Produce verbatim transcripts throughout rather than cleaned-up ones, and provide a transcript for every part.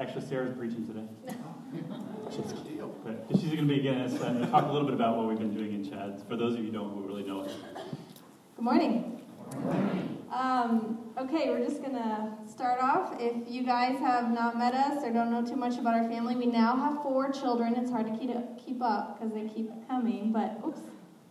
Actually, Sarah's preaching today. Just kidding. But she's going to be again and uh, talk a little bit about what we've been doing in Chad, for those of you who don't who really know it. Good morning. Good morning. Um, okay, we're just going to start off. If you guys have not met us or don't know too much about our family, we now have four children. It's hard to keep, keep up because they keep coming, but oops.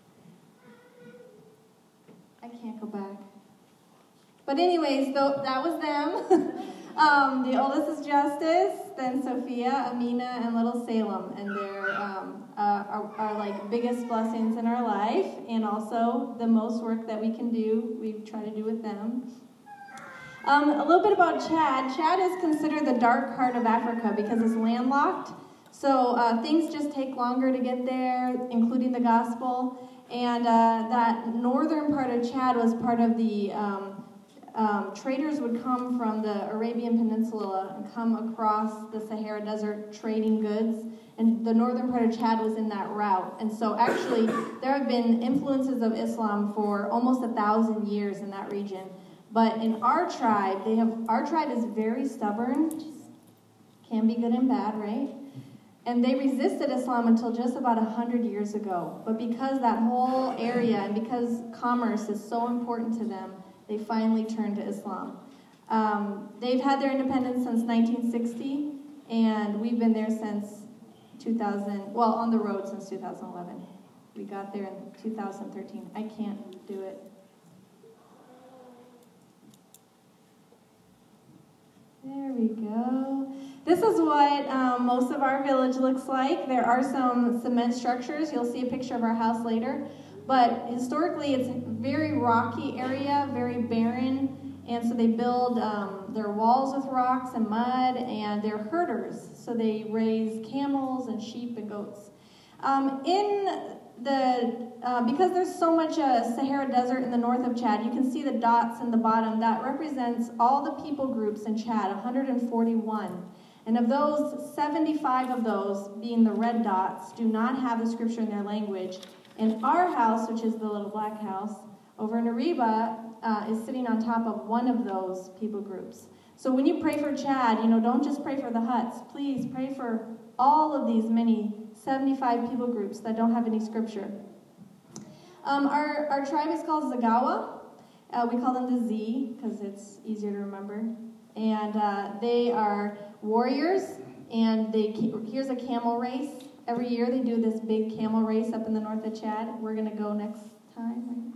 I can't go back. But anyways, though, that was them. um, the oldest is Justice, then Sophia, Amina, and little Salem. And they're um, uh, our, our like biggest blessings in our life, and also the most work that we can do, we try to do with them. Um, a little bit about Chad. Chad is considered the dark heart of Africa because it's landlocked. So uh, things just take longer to get there, including the gospel. And uh, that northern part of Chad was part of the... Um, Um, traders would come from the Arabian Peninsula and come across the Sahara Desert trading goods, and the northern part of Chad was in that route. And so actually, there have been influences of Islam for almost a thousand years in that region. But in our tribe, they have our tribe is very stubborn, can be good and bad, right? And they resisted Islam until just about a hundred years ago. But because that whole area and because commerce is so important to them, they finally turned to Islam. Um, they've had their independence since nineteen sixty, and we've been there since two thousand, well, on the road since two thousand eleven. We got there in two thousand thirteen. I can't do it. There we go. This is what um, most of our village looks like. There are some cement structures. You'll see a picture of our house later. But historically, it's a very rocky area, very barren, and so they build um, their walls with rocks and mud, and they're herders, so they raise camels and sheep and goats. Um, in the uh, because there's so much uh, Sahara Desert in the north of Chad, you can see the dots in the bottom. That represents all the people groups in Chad, one hundred forty-one. And of those, seventy-five of those, being the red dots, do not have the scripture in their language. And our house, which is the little black house, over in Ariba, uh, is sitting on top of one of those people groups. So when you pray for Chad, you know, don't just pray for the huts. Please pray for all of these many seventy-five people groups that don't have any scripture. Um, our, our tribe is called Zagawa. Uh, we call them the Z because it's easier to remember. And uh, they are warriors, and they here's a camel race. Every year they do this big camel race up in the north of Chad. We're going to go next time.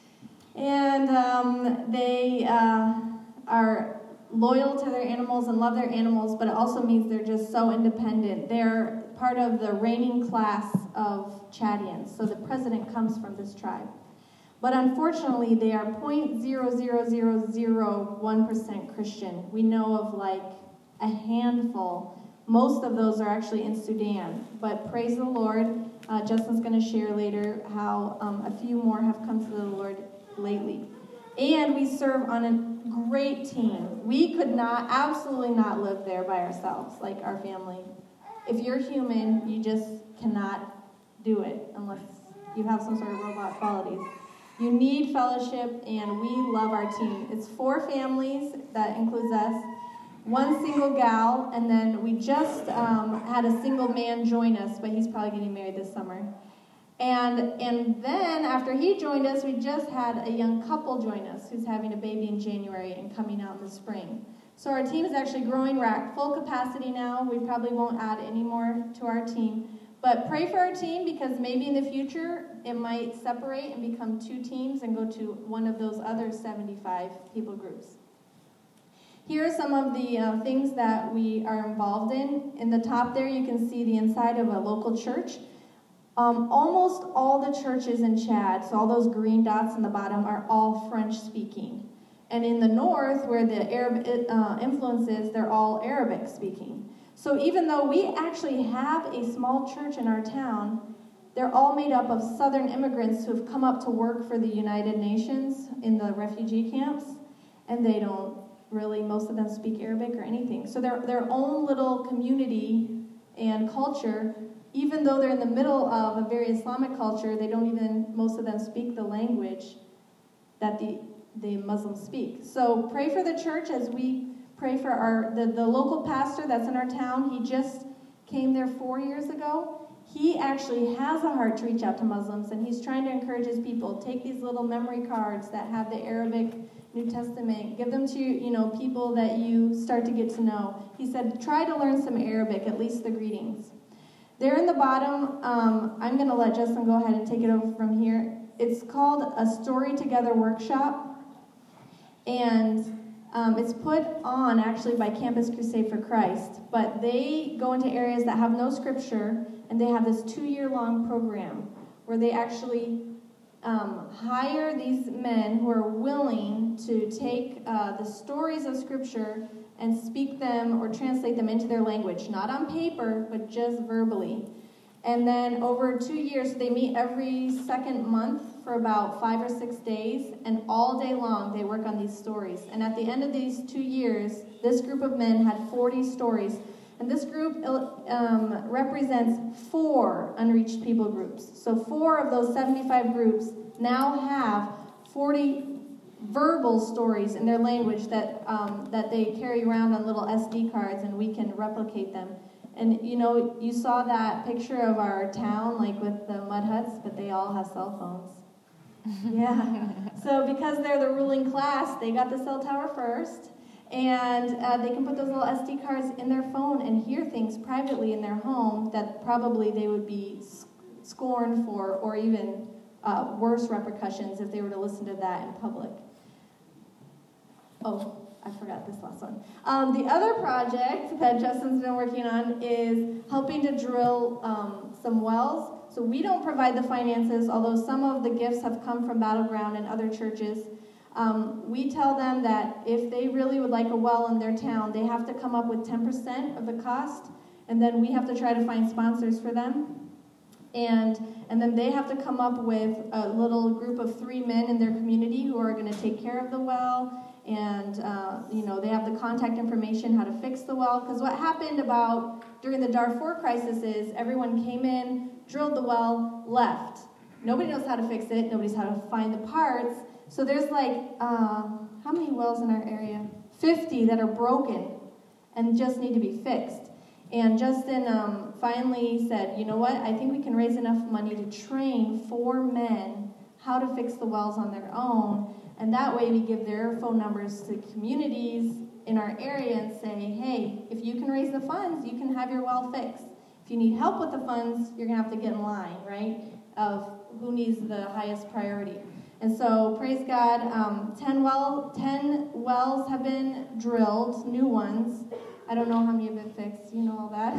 And um, they uh, are loyal to their animals and love their animals, but it also means they're just so independent. They're part of the reigning class of Chadians, so the president comes from this tribe. But unfortunately, they are zero point zero zero zero zero one percent Christian. We know of like a handful. Most of those are actually in Sudan, but praise the Lord. Uh, Justin's going to share later how um, a few more have come to the Lord lately. And we serve on a great team. We could not, absolutely not live there by ourselves, like our family. If you're human, you just cannot do it unless you have some sort of robot qualities. You need fellowship, and we love our team. It's four families, that includes us. One single gal, and then we just um, had a single man join us, but he's probably getting married this summer. And and then after he joined us, we just had a young couple join us who's having a baby in January and coming out in the spring. So our team is actually growing. We're at full capacity now. We probably won't add any more to our team. But pray for our team because maybe in the future it might separate and become two teams and go to one of those other seventy-five people groups. Here are some of the uh, things that we are involved in. In the top there, you can see the inside of a local church. Um, almost all the churches in Chad, so all those green dots in the bottom, are all French-speaking. And in the north, where the Arab uh, influence is, they're all Arabic-speaking. So even though we actually have a small church in our town, they're all made up of southern immigrants who have come up to work for the United Nations in the refugee camps, and they don't really, most of them speak Arabic or anything. So they're their own little community and culture, even though they're in the middle of a very Islamic culture, they don't even, most of them speak the language that the, the Muslims speak. So pray for the church as we pray for our the, the local pastor that's in our town. He just came there four years ago. He actually has a heart to reach out to Muslims, and he's trying to encourage his people. Take these little memory cards that have the Arabic New Testament. Give them to, you know, people that you start to get to know. He said, try to learn some Arabic, at least the greetings. There in the bottom, um, I'm going to let Justin go ahead and take it over from here. It's called a Story Together Workshop, and um, it's put on actually by Campus Crusade for Christ, but they go into areas that have no scripture, and they have this two-year-long program where they actually um, hire these men who are willing to take uh, the stories of scripture and speak them or translate them into their language, not on paper, but just verbally. And then over two years, they meet every second month for about five or six days, and all day long they work on these stories. And at the end of these two years, this group of men had forty stories. And this group um, represents four unreached people groups. So four of those seventy-five groups now have forty verbal stories in their language that um, that they carry around on little S D cards, and we can replicate them. And, you know, you saw that picture of our town, like with the mud huts, but they all have cell phones. Yeah. So because they're the ruling class, they got the cell tower first. And uh, they can put those little S D cards in their phone and hear things privately in their home that probably they would be scorned for, or even uh, worse repercussions if they were to listen to that in public. Oh, I forgot this last one. Um, the other project that Justin's been working on is helping to drill um, some wells. So we don't provide the finances, although some of the gifts have come from Battleground and other churches. Um, we tell them that if they really would like a well in their town, they have to come up with ten percent of the cost, and then we have to try to find sponsors for them. And, and then they have to come up with a little group of three men in their community who are going to take care of the well, and uh, you know, they have the contact information, how to fix the well. Because what happened about during the Darfur crisis is everyone came in, drilled the well, left. Nobody knows how to fix it. Nobody's how to find the parts. So there's like, uh, how many wells in our area? fifty that are broken and just need to be fixed. And Justin um, finally said, you know what, I think we can raise enough money to train four men how to fix the wells on their own. And that way we give their phone numbers to communities in our area and say, hey, if you can raise the funds, you can have your well fixed. If you need help with the funds, you're going to have to get in line, right, of who needs the highest priority. And so, praise God, um, ten, well, ten wells have been drilled, new ones. I don't know how many have been fixed. You know all that.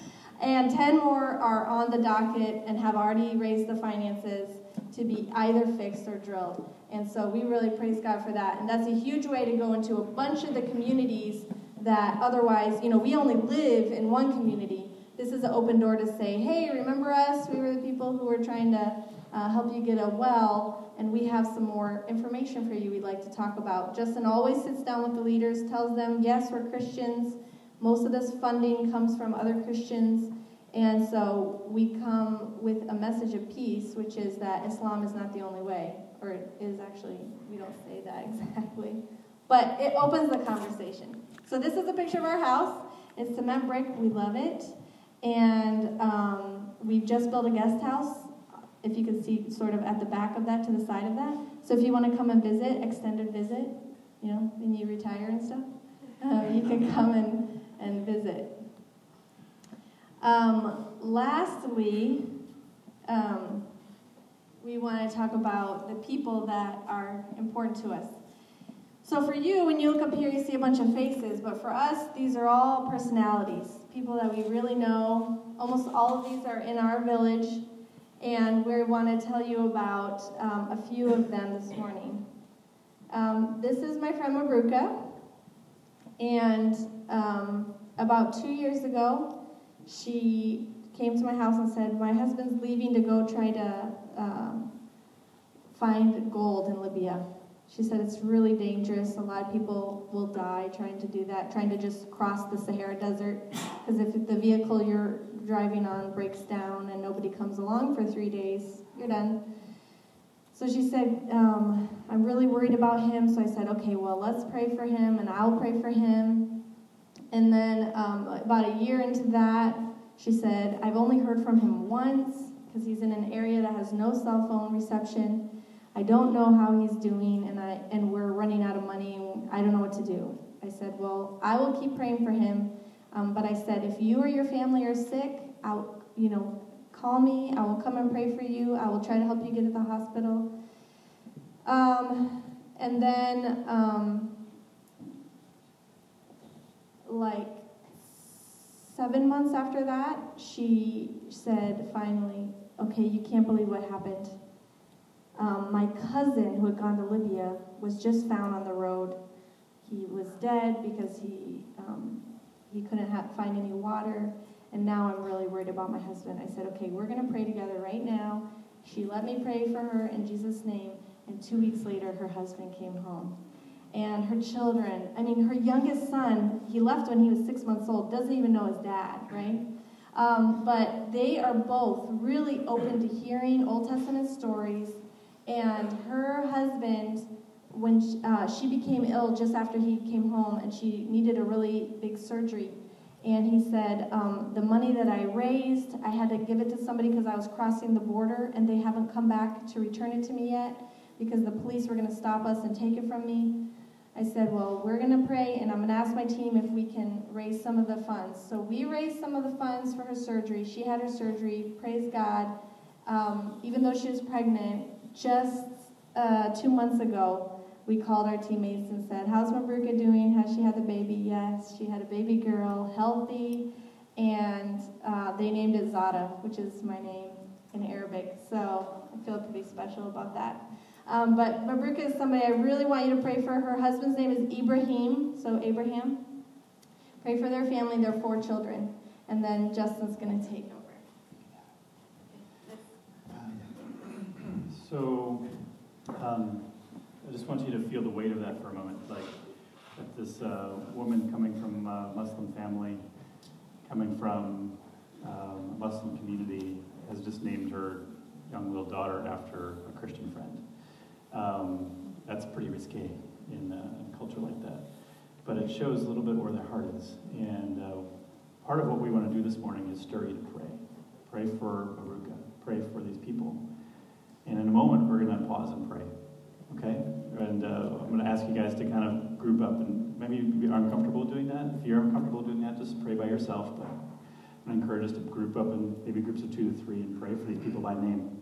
And ten more are on the docket and have already raised the finances to be either fixed or drilled. And so we really praise God for that. And that's a huge way to go into a bunch of the communities that otherwise, you know, we only live in one community. This is an open door to say, hey, remember us? We were the people who were trying to uh, help you get a well, and we have some more information for you we'd like to talk about. Justin always sits down with the leaders, tells them, yes, we're Christians. Most of this funding comes from other Christians. And so we come with a message of peace, which is that Islam is not the only way. Or it is actually, we don't say that exactly. But it opens the conversation. So this is a picture of our house. It's cement brick. We love it. And um, we've just built a guest house, if you can see sort of at the back of that, to the side of that. So if you want to come and visit, extended visit, you know, when you retire and stuff, uh, you can come and, and visit. Um, lastly, um, we want to talk about the people that are important to us. So for you, when you look up here, you see a bunch of faces, but for us, these are all personalities, people that we really know. Almost all of these are in our village, and we want to tell you about um, a few of them this morning. Um, this is my friend Mabruka, and um, about two years ago, she came to my house and said, my husband's leaving to go try to um, find gold in Libya. She said it's really dangerous. A lot of people will die trying to do that, trying to just cross the Sahara Desert. Because if the vehicle you're driving on breaks down and nobody comes along for three days, you're done. So she said, um, I'm really worried about him. So I said, okay, well, let's pray for him, and I'll pray for him. And then um, about a year into that, she said, I've only heard from him once because he's in an area that has no cell phone reception. I don't know how he's doing, and I and we're running out of money, and I don't know what to do. I said, well, I will keep praying for him, um, but I said, if you or your family are sick, I'll, you know, call me. I will come and pray for you. I will try to help you get to the hospital. Um, and then, um, like seven months after that, she said, finally, okay, you can't believe what happened. Um, my cousin, who had gone to Libya, was just found on the road. He was dead because he um, he couldn't ha- find any water, and now I'm really worried about my husband. I said, okay, we're going to pray together right now. She let me pray for her in Jesus' name, and two weeks later, her husband came home. And her children, I mean, her youngest son, he left when he was six months old, doesn't even know his dad, right? Um, but they are both really open to hearing Old Testament stories. And her husband, when she, uh, she became ill just after he came home, and she needed a really big surgery, and he said, um, the money that I raised, I had to give it to somebody because I was crossing the border, and they haven't come back to return it to me yet because the police were going to stop us and take it from me. I said, well, we're going to pray, and I'm going to ask my team if we can raise some of the funds. So we raised some of the funds for her surgery. She had her surgery, praise God. Um, even though she was pregnant, just uh, two months ago, we called our teammates and said, how's Mabruka doing? Has she had the baby? Yes, she had a baby girl, healthy, and uh, they named it Zada, which is my name in Arabic. So I feel pretty special about that. Um, but Mabruka is somebody I really want you to pray for. Her husband's name is Ibrahim, so Abraham. Pray for their family, their four children. And then Justin's going to take over. So, um, I just want you to feel the weight of that for a moment. Like, that this uh, woman coming from a Muslim family, coming from um, a Muslim community, has just named her young little daughter after a Christian friend. Um, that's pretty risque in uh, a culture like that. But it shows a little bit where their heart is. And uh, part of what we want to do this morning is stir you to pray. Pray for Mabruka. Pray for these people. And in a moment, we're going to pause and pray, okay? And uh, I'm going to ask you guys to kind of group up, and maybe you are uncomfortable doing that. If you're uncomfortable doing that, just pray by yourself. But I'm going to encourage us to group up in maybe groups of two to three and pray for these people by name.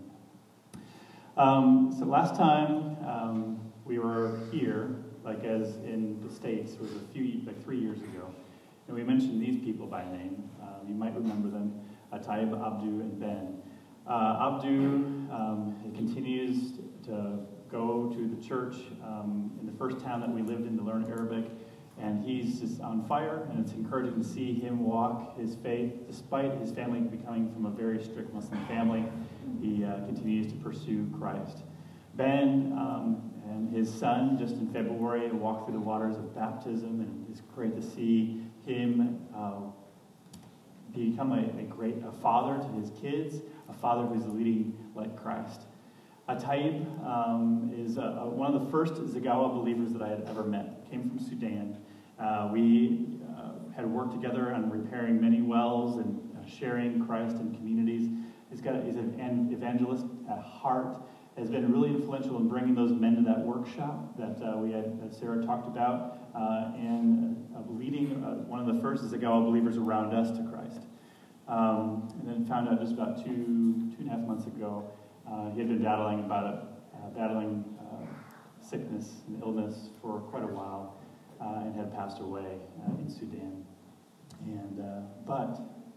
Um, so last time um, we were here, like as in the States, was a few, like three years ago, and we mentioned these people by name. Um, you might remember them, Taib, Abdu, and Ben. Uh, Abdu um, continues to go to the church um, in the first town that we lived in to learn Arabic, and he's just on fire, and it's encouraging to see him walk his faith despite his family becoming from a very strict Muslim family. He uh, continues to pursue Christ. Ben um, and his son, just in February, walked through the waters of baptism, and it's great to see him uh, become a, a great a father to his kids, a father who's leading like Christ. Ataib um, is uh, one of the first Zagawa believers that I had ever met. Came from Sudan. Uh, we uh, had worked together on repairing many wells and uh, sharing Christ in communities. He's got he's an evangelist at heart. Has been really influential in bringing those men to that workshop that uh, we had that Sarah talked about, uh, and uh, leading uh, one of the first Zagawa believers around us to Christ. Um, and then found out just about two two and a half months ago, uh, he had been battling about a, uh, battling uh, sickness and illness for quite a while, uh, and had passed away uh, in Sudan. And uh, but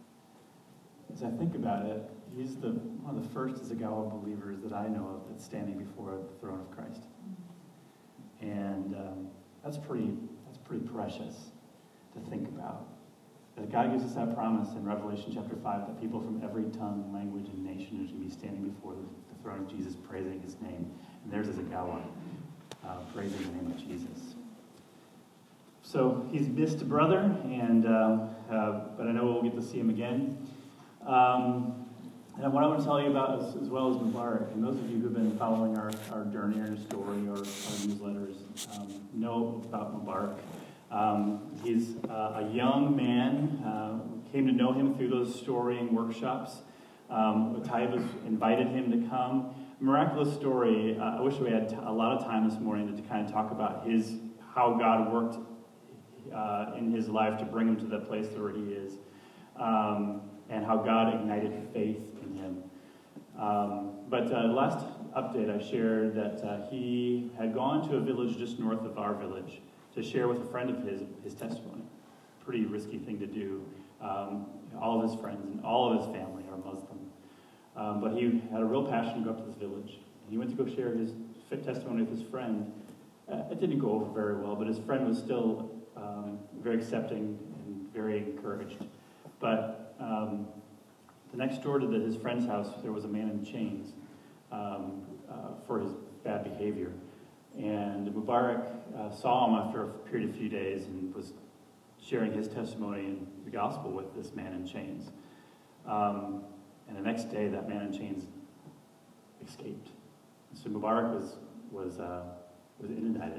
as I think about it, he's the one of the first Zagawa believers that I know of that's standing before the throne of Christ, and um, that's pretty that's pretty precious to think about. That God gives us that promise in Revelation chapter five that people from every tongue, language, and nation are going to be standing before the, the throne of Jesus, praising His name. And there's a Zagawa uh, praising the name of Jesus. So he's missed a brother, and uh, uh, but I know we'll get to see him again. Um, and what I want to tell you about is, as well as Mubarak, and those of you who've been following our, our journey or story or our newsletters um, know about Mubarak. Uh, Um, he's uh, a young man. Uh, came to know him through those storying workshops. Um, Tybus invited him to come. Miraculous story. Uh, I wish we had t- a lot of time this morning to, to kind of talk about his how God worked uh, in his life to bring him to the place where he is, um, and how God ignited faith in him. Um, but uh, last update, I shared that uh, he had gone to a village just north of our village to share with a friend of his his testimony. Pretty risky thing to do. Um, all of his friends and all of his family are Muslim. Um, but he had a real passion to go up to this village. He went to go share his testimony with his friend. Uh, it didn't go over very well, but his friend was still um, very accepting and very encouraged. But um, the next door to the, his friend's house, there was a man in chains um, uh, for his bad behavior. And Mubarak uh, saw him after a period of few days and was sharing his testimony and the gospel with this man in chains. Um, and the next day, that man in chains escaped. So Mubarak was was uh, was indicted.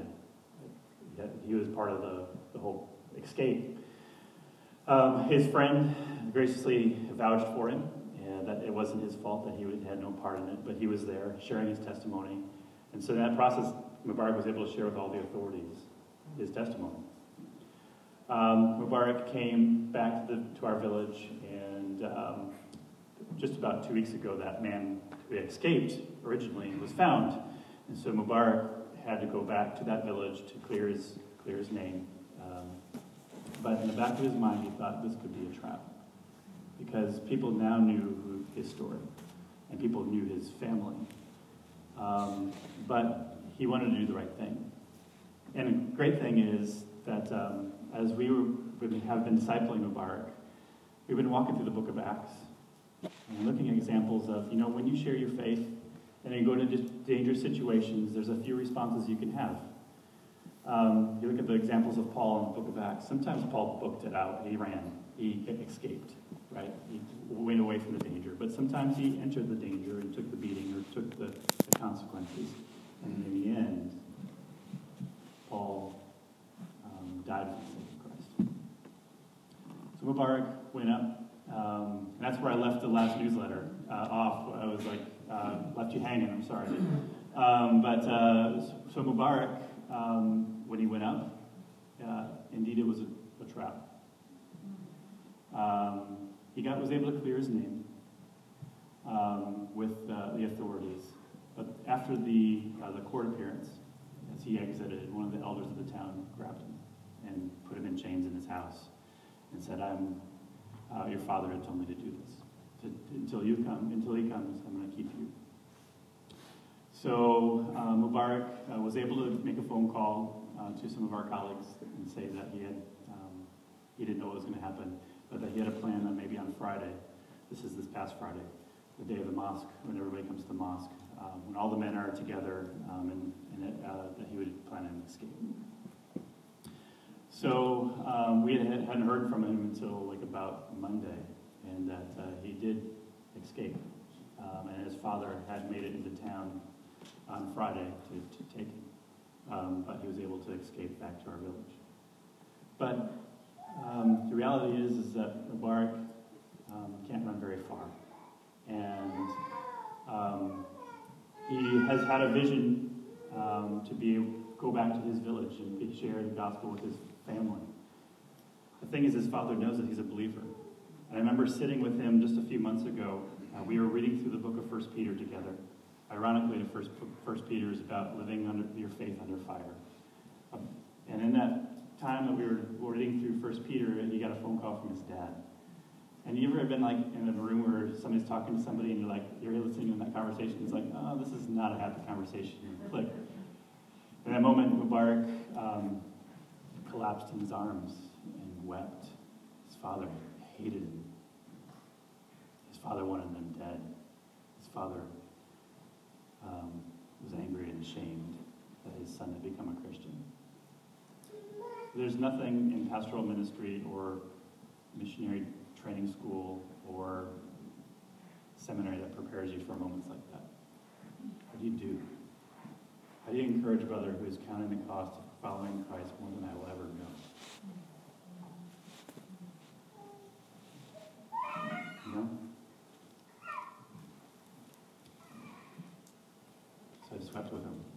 He was part of the, the whole escape. Um, his friend graciously vouched for him, and that it wasn't his fault, that he had no part in it, but he was there sharing his testimony. And so in that process, Mubarak was able to share with all the authorities his testimony. Um, Mubarak came back to, the, to our village, and um, just about two weeks ago, that man who had escaped originally was found. And so Mubarak had to go back to that village to clear his, clear his name. Um, but in the back of his mind, he thought this could be a trap, because people now knew who, his story, and people knew his family. Um, but he wanted to do the right thing. And the great thing is that um, as we were, we have been discipling Mubarak, we've been walking through the book of Acts and looking at examples of, you know, when you share your faith and you go into dangerous situations, there's a few responses you can have. Um, you look at the examples of Paul in the book of Acts. Sometimes Paul booked it out. He ran. He escaped, right? He went away from the danger. But sometimes he entered the danger and took the beating or took the, the consequences. And in the end, Paul um, died for the sake of Christ. So Mubarak went up. Um, and that's where I left the last newsletter uh, off. I was like, uh, left you hanging, I'm sorry. Um, but uh, so Mubarak, um, when he went up, uh, indeed it was a, a trap. Um, he got was able to clear his name um, with uh, the authorities. But after the uh, the court appearance, as he exited, one of the elders of the town grabbed him and put him in chains in his house and said, "I'm uh, your father had told me to do this. To, until you come, until he comes, I'm going to keep you." So uh, Mubarak uh, was able to make a phone call uh, to some of our colleagues and say that he had um, he didn't know what was going to happen, but that he had a plan that maybe on Friday, this is this past Friday, the day of the mosque, when everybody comes to the mosque, um, when all the men are together, um, and, and it, uh, that he would plan an escape. So um, we had, hadn't heard from him until like about Monday, and that uh, he did escape, um, and his father had made it into town on Friday to, to take him, um, but he was able to escape back to our village. But um, the reality is, is that Mubarak um, can't run very far, and um, he has had a vision um, to be go back to his village and be, share the gospel with his family. The thing is, his father knows that he's a believer. And I remember sitting with him just a few months ago. Uh, we were reading through the book of First Peter together. Ironically, the first, First Peter is about living under your faith under fire. Um, and in that time that we were reading through First Peter, he got a phone call from his dad. And you ever been like in a room where somebody's talking to somebody and you're like, you're listening to that conversation, it's like, oh, this is not a happy conversation. Click. In that moment, Mubarak um, collapsed in his arms and wept. His father hated him. His father wanted him dead. His father um, was angry and ashamed that his son had become a Christian. There's nothing in pastoral ministry or missionary training school or seminary that prepares you for moments like that. What do you do? How do you encourage a brother who is counting the cost of following Christ more than I will ever know? You know? So I just wept with him.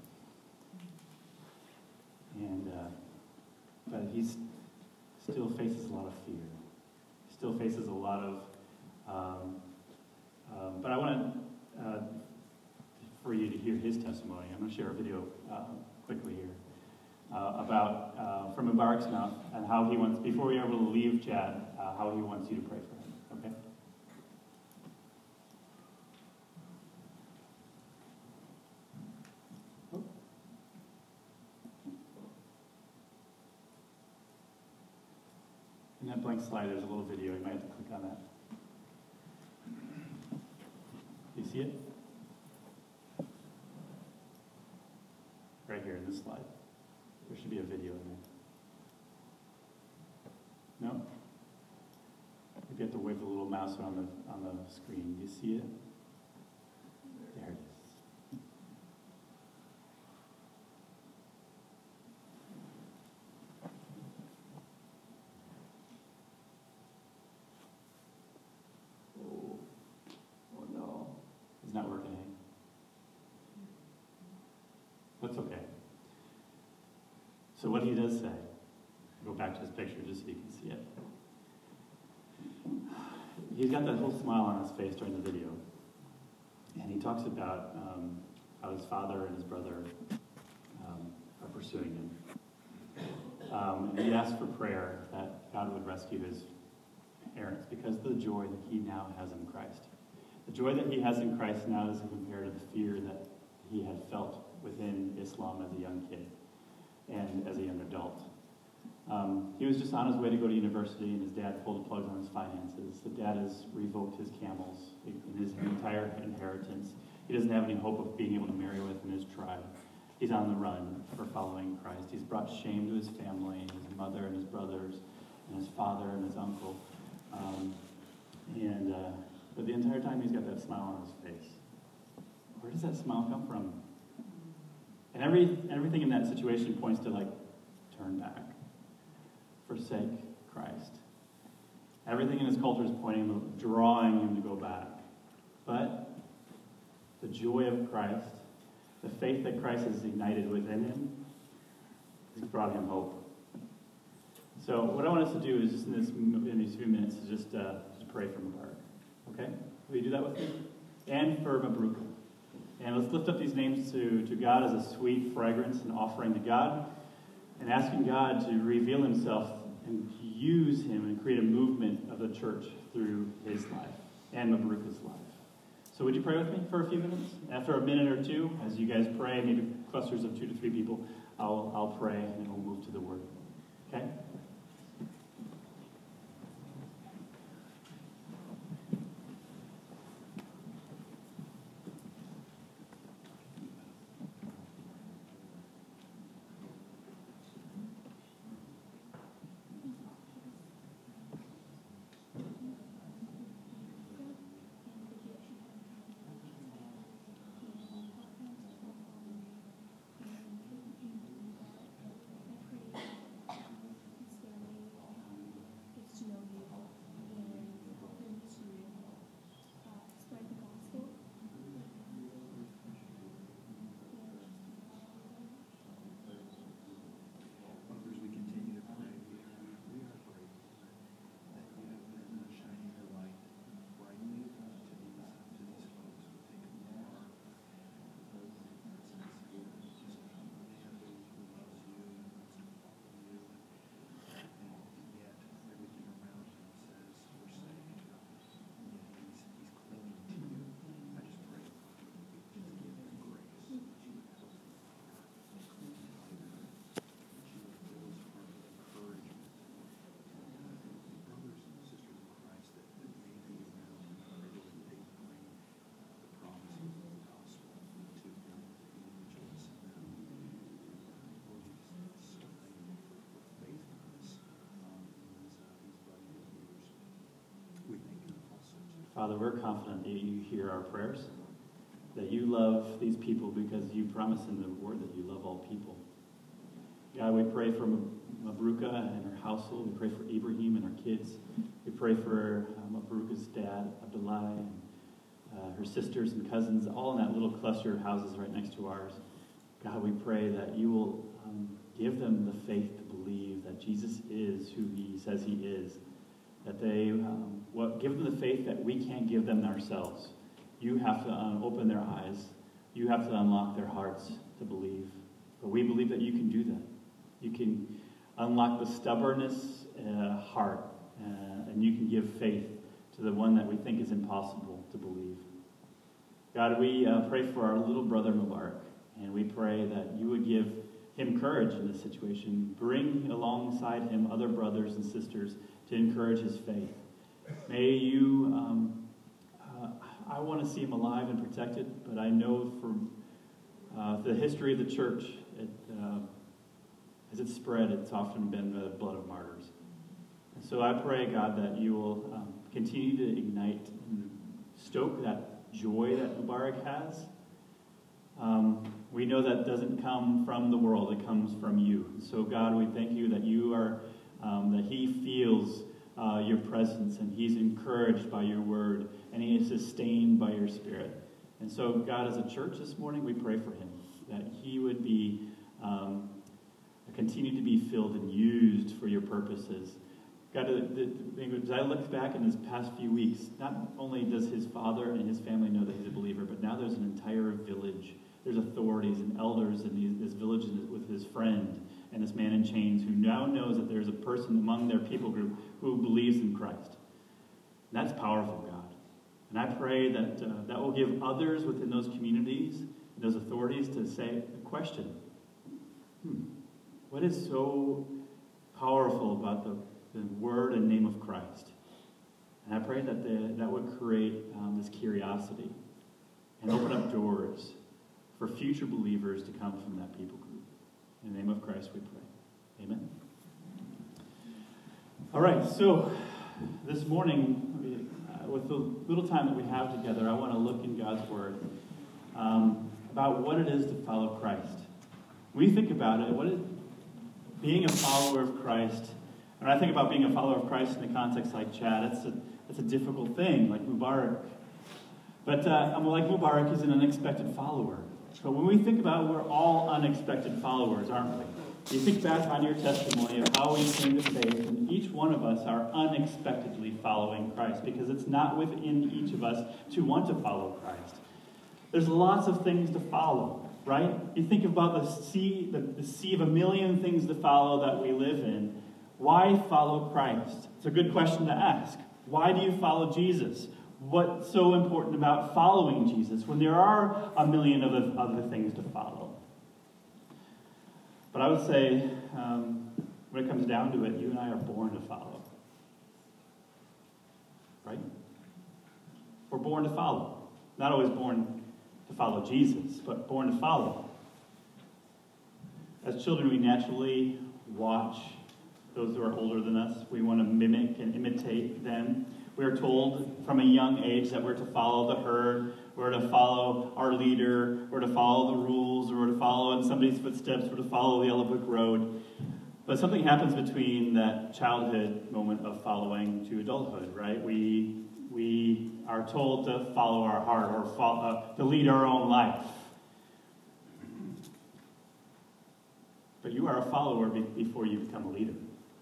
And, uh, but he still faces a lot of fear. He still faces a lot of, um, um, but I want to, uh, for you to hear his testimony. I'm going to share a video uh, quickly here uh, about, uh, from Mubarak's mouth, and how he wants, before we ever leave Chad, uh, how he wants you to pray for him, okay? Oh. In that blank slide, there's a little video. You might have to click on that. Do you see it? Right here in this slide. There should be a video in there. No? Maybe you have to wave the little mouse on the on the screen. Do you see it? There it is. Oh, oh no. It's not working. That's okay. So what he does say, go back to his picture just so you can see it. He's got that whole smile on his face during the video. And he talks about um, how his father and his brother um, are pursuing him. Um, and he asks for prayer that God would rescue his parents because of the joy that he now has in Christ. The joy that he has in Christ now doesn't compare to the fear that he had felt within Islam as a young kid and as a young adult. Um, he was just on his way to go to university, and his dad pulled the plug on his finances. The dad has revoked his camels in his entire inheritance. He doesn't have any hope of being able to marry within his tribe. He's on the run for following Christ. He's brought shame to his family, his mother and his brothers, and his father and his uncle. Um, and uh, but the entire time he's got that smile on his face. Where does that smile come from? And every everything in that situation points to, like, turn back. Forsake Christ. Everything in his culture is pointing, drawing him to go back. But the joy of Christ, the faith that Christ has ignited within him, has brought him hope. So what I want us to do is, just in, this, in these few minutes, is just, uh, just pray for Mubarak. Okay? Will you do that with me? And for Mabruk. And let's lift up these names to, to God as a sweet fragrance and offering to God, and asking God to reveal himself and use him and create a movement of the church through his life and Mabruk's life. So would you pray with me for a few minutes? After a minute or two, as you guys pray, maybe clusters of two to three people, I'll, I'll pray and then we'll move to the word. Okay? Father, we're confident that you hear our prayers. that you love these people because you promise in the word that you love all people. God, we pray for Mabruka and her household. We pray for Ibrahim and her kids. We pray for uh, Mabruka's dad, Abdullah, and uh, her sisters and cousins, all in that little cluster of houses right next to ours. God, we pray that you will um, give them the faith to believe that Jesus is who he says he is. That they, um, what, give them the faith that we can't give them ourselves. You have to um, open their eyes. You have to unlock their hearts to believe. But we believe that you can do that. You can unlock the stubbornness uh, heart, uh, and you can give faith to the one that we think is impossible to believe. God, we uh, pray for our little brother Mubarak, and we pray that you would give him courage in this situation. Bring alongside him other brothers and sisters to encourage his faith. May you, um, uh, I want to see him alive and protected, but I know from uh, the history of the church, it, uh, as it's spread, it's often been the blood of martyrs. And so I pray, God, that you will um, continue to ignite and stoke that joy that Mubarak has. Um, we know that doesn't come from the world, it comes from you. So God, we thank you that you are, um, that he feels uh, your presence, and he's encouraged by your word, and he is sustained by your spirit. And so God, as a church this morning, we pray for him, that he would be, um, continue to be filled and used for your purposes. God, as I look back in this past few weeks, not only does his father and his family know that he's a believer, but now there's an entire village. There's authorities and elders in this village with his friend and this man in chains who now knows that there's a person among their people group who believes in Christ. And that's powerful, God. And I pray that uh, that will give others within those communities, those authorities, to say, question, hmm, what is so powerful about the, the word and name of Christ? And I pray that the, that would create um, this curiosity and open up doors for future believers to come from that people group. In the name of Christ we pray. Amen. All right, so this morning, we, uh, with the little time that we have together, I want to look in God's Word um, about what it is to follow Christ. When you think about it, what is being a follower of Christ? When I think about being a follower of Christ in a context like Chad, it's a, it's a difficult thing, like Mubarak. But uh, I'm like Mubarak, he's an unexpected follower. But when we think about it, we're all unexpected followers, aren't we? You think back on your testimony of how we came to faith, and each one of us are unexpectedly following Christ, because it's not within each of us to want to follow Christ. There's lots of things to follow, right? You think about the sea, the, the sea of a million things to follow that we live in. Why follow Christ? It's a good question to ask. Why do you follow Jesus? What's so important about following Jesus when there are a million other, other things to follow? But I would say, um, when it comes down to it, you and I are born to follow. Right? We're born to follow. Not always born to follow Jesus, but born to follow. As children, we naturally watch those who are older than us. We want to mimic and imitate them. We're told from a young age that we're to follow the herd, we're to follow our leader, we're to follow the rules, we're to follow in somebody's footsteps, we're to follow the yellow brick road. But something happens between that childhood moment of following to adulthood, right? We we are told to follow our heart or follow, uh, to lead our own life. But you are a follower be- before you become a leader.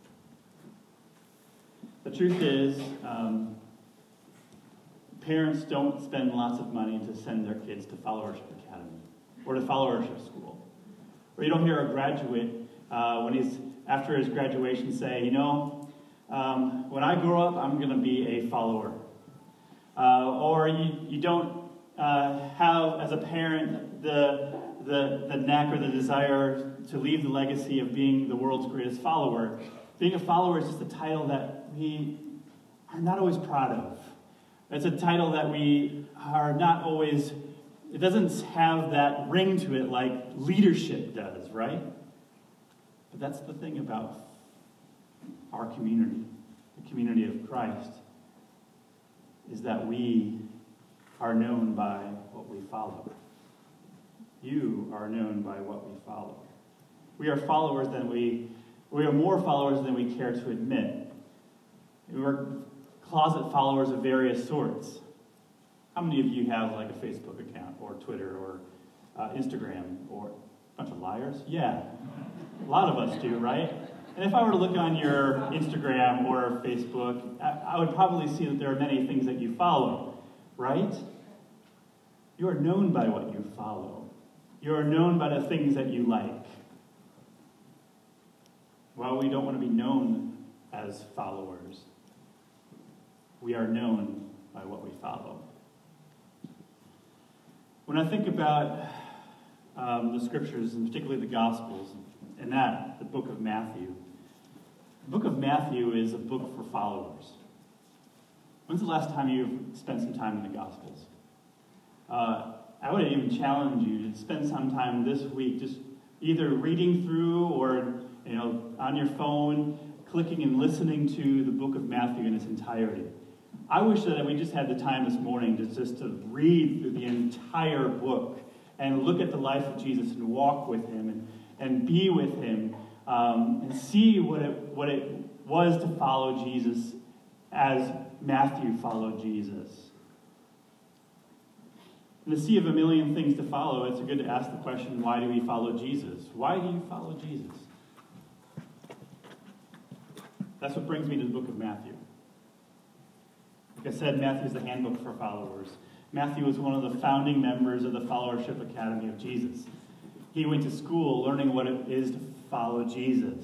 The truth is, um, parents don't spend lots of money to send their kids to Followership Academy or to Followership School. Or you don't hear a graduate, uh, when he's after his graduation, say, you know, um, when I grow up, I'm going to be a follower. Uh, or you, you don't uh, have, as a parent, the, the, the knack or the desire to leave the legacy of being the world's greatest follower. Being a follower is just a title that we are not always proud of. It's a title that we are not always, it doesn't have that ring to it like leadership does, right? But that's the thing about our community, the community of Christ, is that we are known by what what we follow. You are known by what we follow. We are followers than we, we are more followers than we care to admit. We're closet followers of various sorts. How many of you have like a Facebook account or Twitter or uh, Instagram or a bunch of liars? Yeah, a lot of us do, right? And if I were to look on your Instagram or Facebook, I, I would probably see that there are many things that you follow, right? You are known by what you follow. You are known by the things that you like. While we don't want to be known as followers, we are known by what we follow. When I think about um, the scriptures, and particularly the Gospels, and that, the book of Matthew, the book of Matthew is a book for followers. When's the last time you've spent some time in the Gospels? Uh, I would even challenge you to spend some time this week just either reading through or, you know, on your phone, clicking and listening to the book of Matthew in its entirety. I wish that we just had the time this morning to just to read through the entire book and look at the life of Jesus and walk with him and, and be with him um, and see what it, what it was to follow Jesus as Matthew followed Jesus. In the sea of a million things to follow, it's good to ask the question, why do we follow Jesus? Why do you follow Jesus? That's what brings me to the book of Matthew. Like I said, Matthew is the handbook for followers. Matthew was one of the founding members of the Followership Academy of Jesus. He went to school learning what it is to follow Jesus.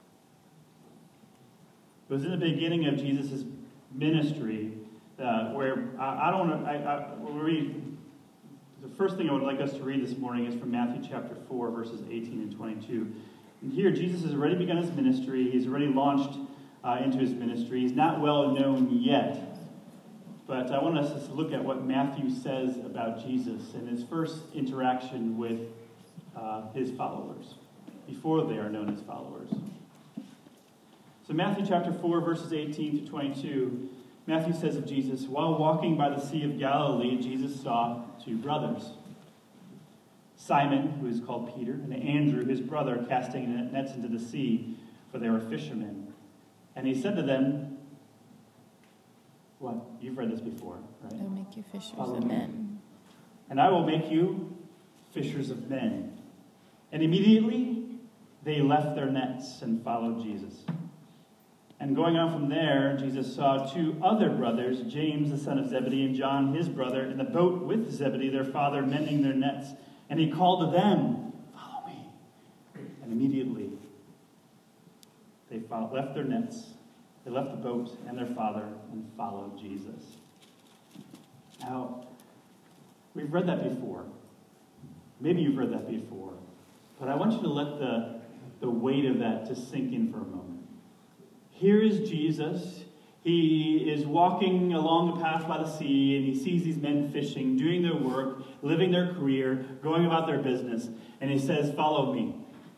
It was in the beginning of Jesus' ministry uh, where I, I don't want to, I, I, we'll read, the first thing I would like us to read this morning is from Matthew chapter four, verses eighteen and twenty-two. And here, Jesus has already begun his ministry. He's already launched uh, into his ministry. He's not well known yet. But I want us to look at what Matthew says about Jesus and his first interaction with uh, his followers, before they are known as followers. So Matthew chapter four, verses eighteen to twenty-two, Matthew says of Jesus, while walking by the Sea of Galilee, Jesus saw two brothers. Simon, who is called Peter, and Andrew, his brother, casting nets into the sea, for they were fishermen. And he said to them, what? You've read this before, right? I'll make you fishers Follow of me. men. And I will make you fishers of men. And immediately they left their nets and followed Jesus. And going on from there, Jesus saw two other brothers, James the son of Zebedee and John his brother, in the boat with Zebedee their father, mending their nets. And he called to them, follow me. And immediately they left their nets. They left the boat and their father and followed Jesus. Now, we've read that before. Maybe you've read that before. But I want you to let the, the weight of that to sink in for a moment. Here is Jesus. He is walking along the path by the sea, and he sees these men fishing, doing their work, living their career, going about their business. And he says, follow me.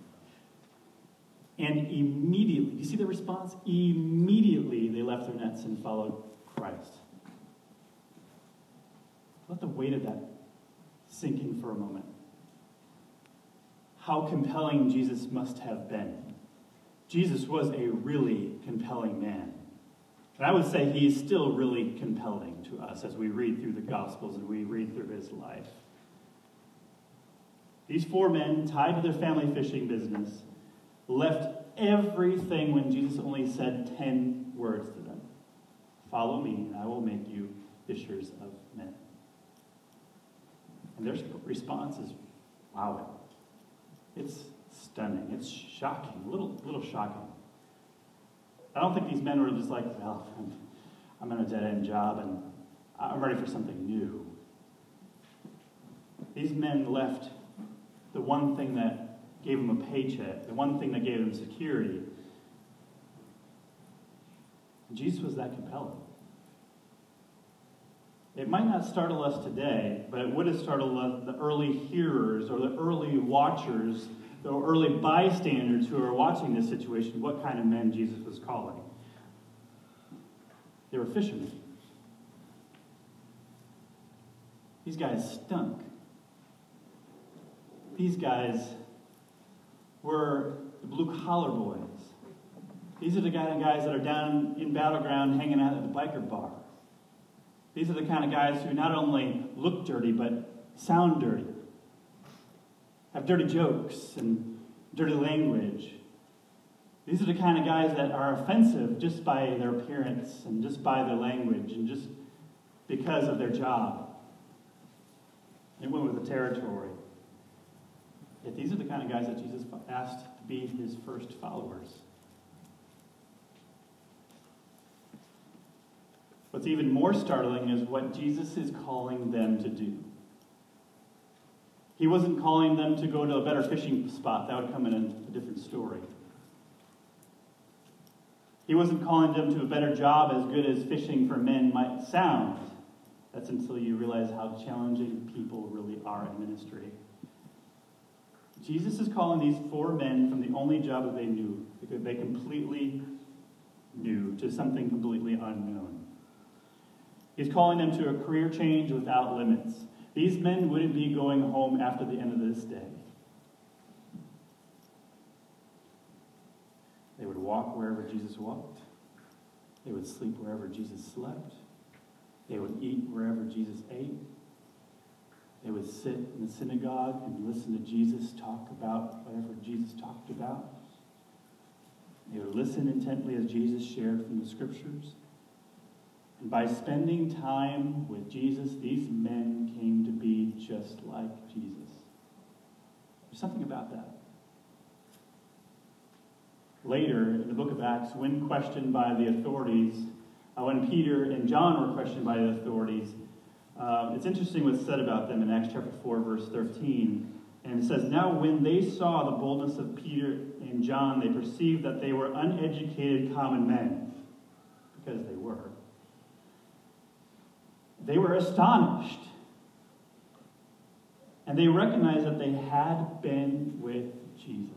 And immediately, do you see the response? Immediately they left their nets and followed Christ. Let the weight of that sink in for a moment. How compelling Jesus must have been. Jesus was a really compelling man. And I would say he is still really compelling to us as we read through the Gospels and we read through his life. These four men, tied to their family fishing business, left everything when Jesus only said ten words to them. Follow me, and I will make you fishers of men. And their response is, wow. It's stunning. It's shocking. A little, little shocking. I don't think these men were just like, well, I'm, I'm in a dead-end job, and I'm ready for something new. These men left the one thing that gave them a paycheck, the one thing that gave them security. And Jesus was that compelling. It might not startle us today, but it would have startled the early hearers or the early watchers, the early bystanders who are watching this situation, what kind of men Jesus was calling. They were fishermen. These guys stunk. These guys were the blue-collar boys. These are the kind of guys that are down in Battleground hanging out at the biker bar. These are the kind of guys who not only look dirty, but sound dirty. Have dirty jokes and dirty language. These are the kind of guys that are offensive just by their appearance and just by their language and just because of their job. They went with the territory. Yet these are the kind of guys that Jesus asked to be his first followers. What's even more startling is what Jesus is calling them to do. He wasn't calling them to go to a better fishing spot. That would come in a different story. He wasn't calling them to a better job as good as fishing for men might sound. That's until you realize how challenging people really are in ministry. Jesus is calling these four men from the only job that they knew, because they completely knew, to something completely unknown. He's calling them to a career change without limits. These men wouldn't be going home after the end of this day. They would walk wherever Jesus walked. They would sleep wherever Jesus slept. They would eat wherever Jesus ate. They would sit in the synagogue and listen to Jesus talk about whatever Jesus talked about. They would listen intently as Jesus shared from the scriptures. And by spending time with Jesus, these men came to be just like Jesus. There's something about that. Later, in the book of Acts, when questioned by the authorities, uh, when Peter and John were questioned by the authorities, uh, it's interesting what's said about them in Acts chapter four, verse thirteen. And it says, "Now when they saw the boldness of Peter and John, they perceived that they were uneducated common men," because they were. They were astonished. And they recognized that they had been with Jesus.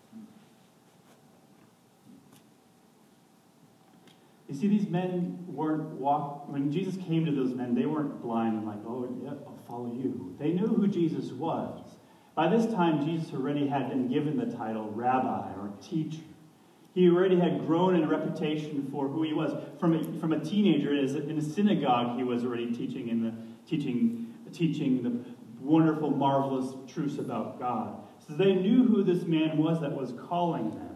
You see, these men weren't walk. When Jesus came to those men, they weren't blind and like, "Oh, yeah, I'll follow you." They knew who Jesus was. By this time, Jesus already had been given the title rabbi or teacher. He already had grown in reputation for who he was. From a, from a teenager in a synagogue, he was already teaching in the teaching teaching the wonderful, marvelous truths about God. So they knew who this man was that was calling them.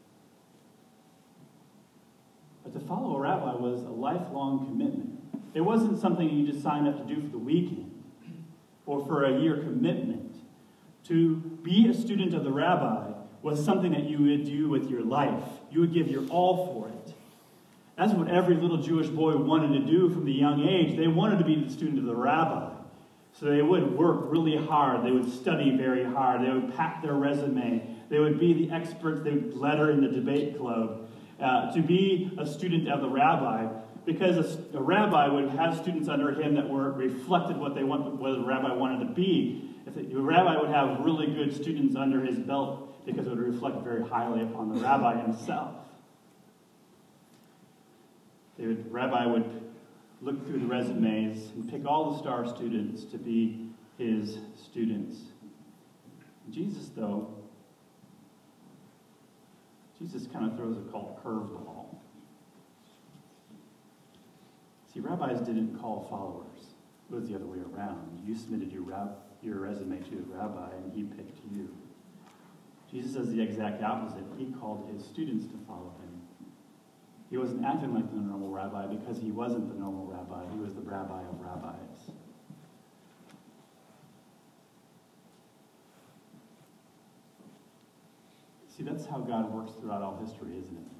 But to follow a rabbi was a lifelong commitment. It wasn't something you just signed up to do for the weekend or for a year commitment. To be a student of the rabbi was something that you would do with your life. You would give your all for it. That's what every little Jewish boy wanted to do from the young age. They wanted to be the student of the rabbi. So they would work really hard. They would study very hard. They would pack their resume. They would be the experts. They would letter in the debate club. Uh, to be a student of the rabbi, because a, a rabbi would have students under him that were reflected what they want, what the rabbi wanted to be. If the, the rabbi would have really good students under his belt because it would reflect very highly upon the rabbi himself. They would, the rabbi would look through the resumes and pick all the star students to be his students. Jesus, though, Jesus kind of throws a called curveball. See, rabbis didn't call followers. It was the other way around. You submitted your, rab- your resume to the rabbi, and he picked you. Jesus does the exact opposite. He called his students to follow him. He wasn't acting like the normal rabbi because he wasn't the normal rabbi. He was the rabbi of rabbis. See, that's how God works throughout all history, isn't it?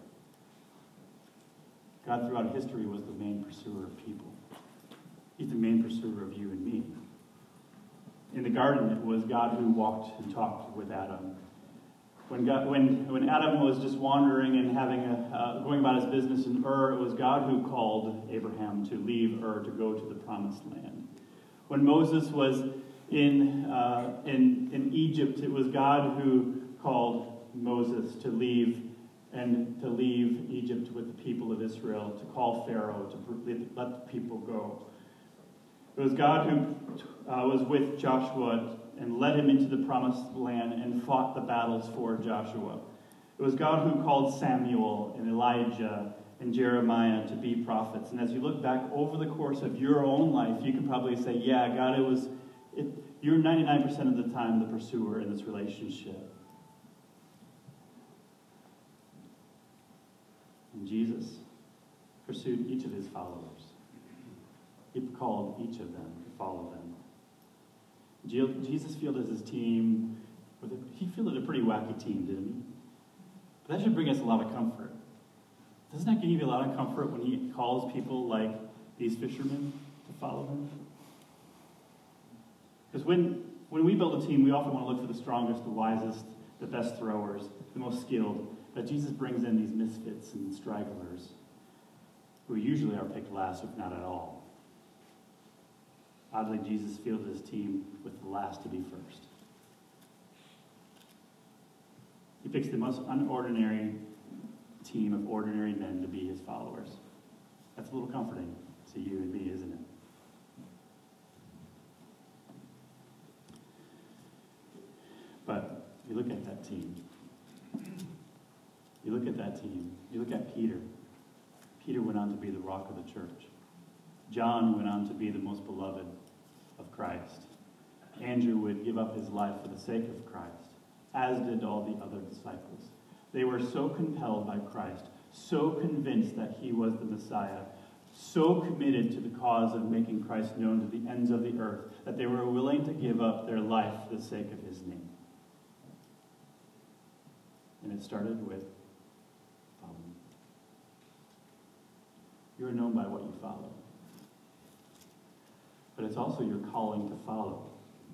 God throughout history was the main pursuer of people. He's the main pursuer of you and me. In the garden, it was God who walked and talked with Adam. When God, when, when Adam was just wandering and having a, uh, going about his business in Ur, it was God who called Abraham to leave Ur to go to the promised land. When Moses was in, uh, in, in Egypt, it was God who called Moses to leave and to leave Egypt with the people of Israel, to call Pharaoh, to let the people go. It was God who uh, was with Joshua and led him into the promised land and fought the battles for Joshua. It was God who called Samuel and Elijah and Jeremiah to be prophets. And as you look back over the course of your own life, you can probably say, yeah, God, it was, it, you're ninety-nine percent of the time the pursuer in this relationship. And Jesus pursued each of his followers. He called each of them to follow them. Jesus fielded his team. With a, he fielded a pretty wacky team, didn't he? But that should bring us a lot of comfort. Doesn't that give you a lot of comfort when he calls people like these fishermen to follow him? Because when, when we build a team, we often want to look for the strongest, the wisest, the best throwers, the most skilled. But Jesus brings in these misfits and stragglers who usually are picked last, if not at all. Oddly, Jesus fielded his team with the last to be first. He picks the most unordinary team of ordinary men to be his followers. That's a little comforting to you and me, isn't it? But you look at that team. You look at that team. You look at Peter. Peter went on to be the rock of the church. John went on to be the most beloved of Christ. Andrew would give up his life for the sake of Christ, as did all the other disciples. They were so compelled by Christ, so convinced that he was the Messiah, so committed to the cause of making Christ known to the ends of the earth, that they were willing to give up their life for the sake of his name. And it started with following. You are known by what you follow. But it's also your calling to follow.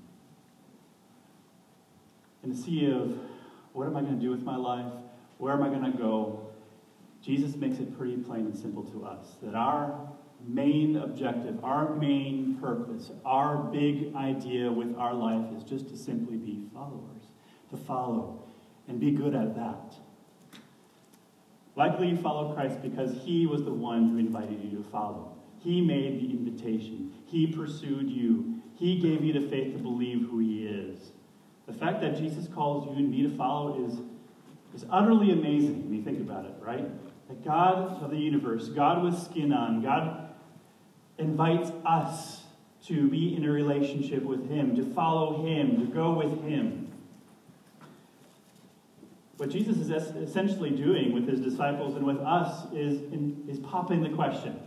In the sea of, what am I going to do with my life? Where am I going to go? Jesus makes it pretty plain and simple to us that our main objective, our main purpose, our big idea with our life is just to simply be followers, to follow and be good at that. Likely you follow Christ because he was the one who invited you to follow. He made the invitation. He pursued you. He gave you the faith to believe who he is. The fact that Jesus calls you and me to follow is, is utterly amazing when you think about it, right? That God of the universe, God with skin on, God invites us to be in a relationship with him, to follow him, to go with him. What Jesus is essentially doing with his disciples and with us is, is popping the question.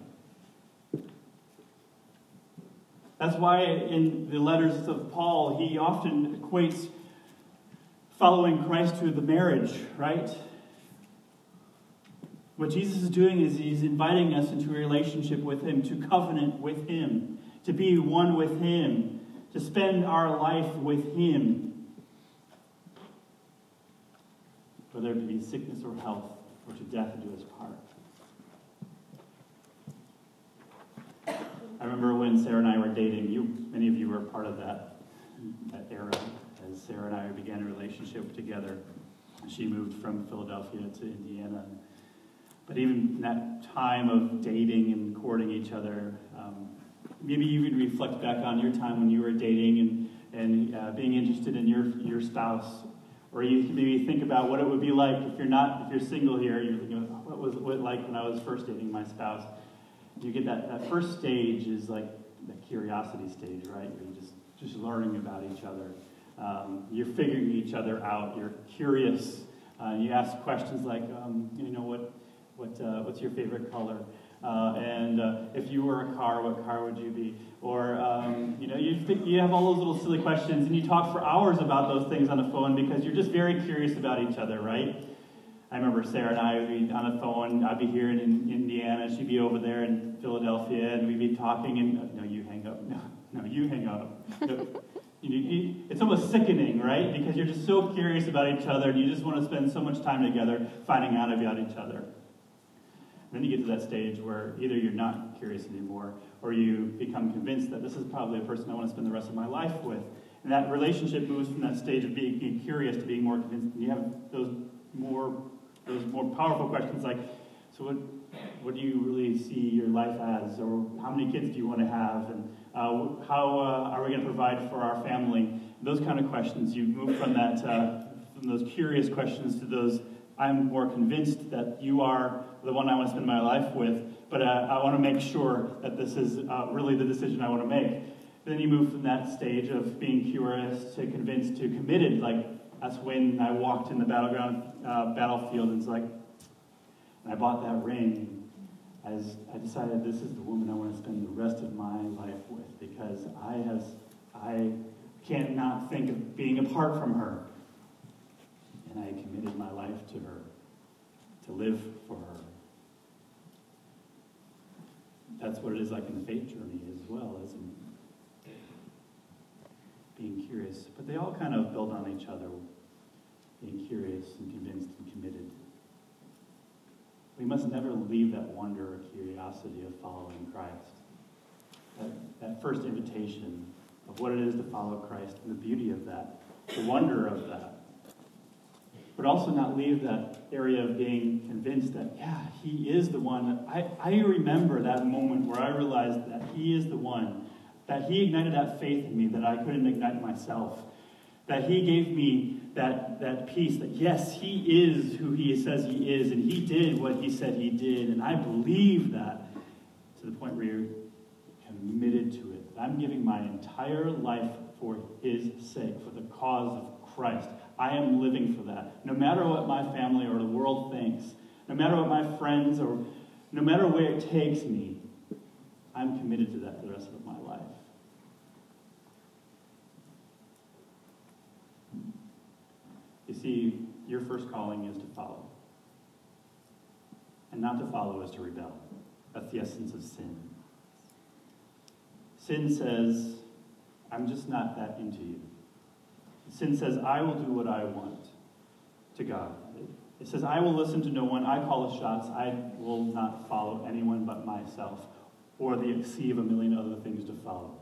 That's why in the letters of Paul, he often equates following Christ to the marriage, right? What Jesus is doing is he's inviting us into a relationship with him, to covenant with him, to be one with him, to spend our life with him. Whether it be sickness or health, or to death do us part. I remember when Sarah and I were dating, you, many of you were part of that, that era, as Sarah and I began a relationship together. She moved from Philadelphia to Indiana. But even in that time of dating and courting each other, um, maybe you could reflect back on your time when you were dating and, and uh, being interested in your, your spouse. Or you can maybe think about what it would be like if you're not, if you're single here, you're thinking, what was it like when I was first dating my spouse? You get that, that first stage is like the curiosity stage, right? You're just, just learning about each other. Um, you're figuring each other out. You're curious. Uh, you ask questions like, um, you know, what, what, uh, what's your favorite color? Uh, and uh, if you were a car, what car would you be? Or, um, you know, you, think, you have all those little silly questions, and you talk for hours about those things on the phone because you're just very curious about each other, right? I remember Sarah and I would be on the phone. I'd be here in, in Indiana. She'd be over there in Philadelphia, and we'd be talking, and, no, you hang up. No, no you hang up. No. You, you, it's almost sickening, right? Because you're just so curious about each other, and you just want to spend so much time together finding out about each other. Then you get to that stage where either you're not curious anymore, or you become convinced that this is probably a person I want to spend the rest of my life with. And that relationship moves from that stage of being, being curious to being more convinced. And you have those more, those more powerful questions like, So what, what do you really see your life as? Or how many kids do you want to have? And uh, how uh, are we going to provide for our family? Those kind of questions. You move from that, uh, from those curious questions to those, I'm more convinced that you are the one I want to spend my life with, but uh, I want to make sure that this is uh, really the decision I want to make. Then you move from that stage of being curious to convinced to committed. Like, that's when I walked in the battleground, uh, battlefield, and it's like, and I bought that ring. As I decided this is the woman I want to spend the rest of my life with, because I have, I can't not think of being apart from her. And I committed my life to her, to live for her. That's what it is like in the faith journey as well, isn't it? Being curious. But they all kind of build on each other. Being curious and convinced and committed. We must never leave that wonder or curiosity of following Christ. That, that first invitation of what it is to follow Christ and the beauty of that, the wonder of that. But also not leave that area of being convinced that, yeah, he is the one. I, I remember that moment where I realized that he is the one, that he ignited that faith in me that I couldn't ignite myself, that he gave me that, that peace, that yes, he is who he says he is, and he did what he said he did, and I believe that to the point where you're committed to it. I'm giving my entire life for his sake, for the cause of Christ. I am living for that. No matter what my family or the world thinks, no matter what my friends, or no matter where it takes me, I'm committed to that for the rest of my life. You see, your first calling is to follow. And not to follow is to rebel. That's the essence of sin. Sin says, I'm just not that into you. Sin says, I will do what I want to God. It says, I will listen to no one. I call the shots. I will not follow anyone but myself, or the sea of a million other things to follow.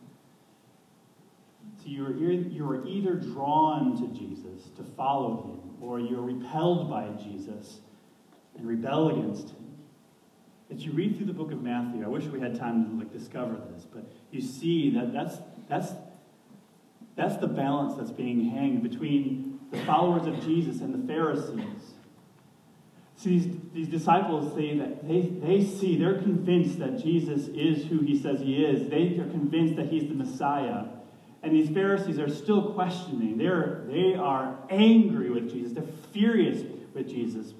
So you're, you're either drawn to Jesus to follow him, or you're repelled by Jesus and rebel against him. As you read through the book of Matthew, I wish we had time to like discover this, but you see that that's that's that's the balance that's being hanged between the followers of Jesus and the Pharisees. See, these, these disciples say that they, they see, they're convinced that Jesus is who he says he is. They are convinced that he's the Messiah. And these Pharisees are still questioning. They're, they are angry with Jesus. They're furious with Jesus.